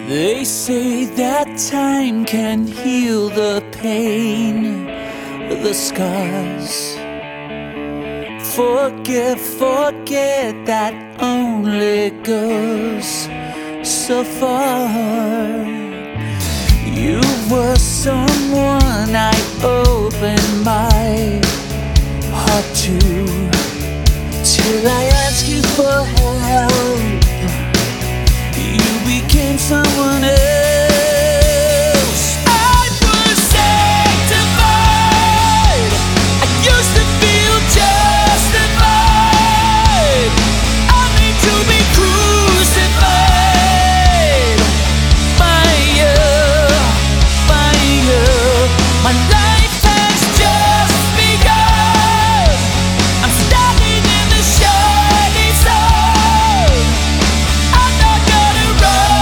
They say that time can heal the pain, the scars. Forget, that only goes so far. You were someone I opened my heart to, till I asked you for help. You became someone else.